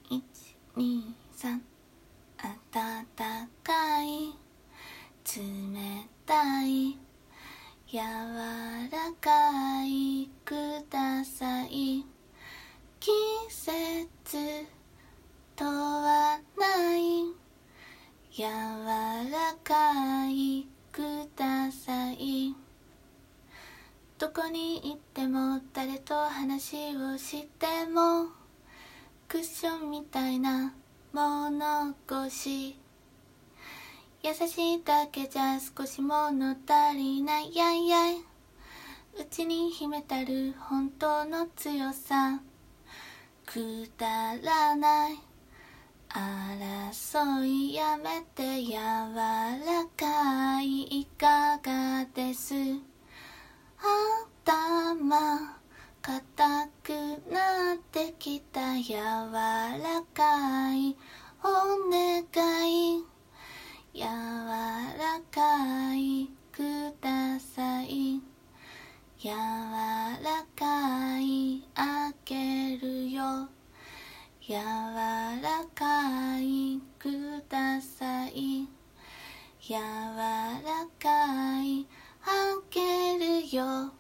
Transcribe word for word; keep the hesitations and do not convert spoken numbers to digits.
いちにさん暖かい冷たい柔らかいください季節問わない柔らかいくださいどこに行っても誰と話をしてもクッションみたいな物腰優しいだけじゃ少し物足りないやいやいうちに秘めたる本当の強さくだらない争いやめて柔らかいいかがです頭硬くなってきた柔らかいお願い柔らかいください柔らかいあげるよ柔らかいください柔らかいあげるよ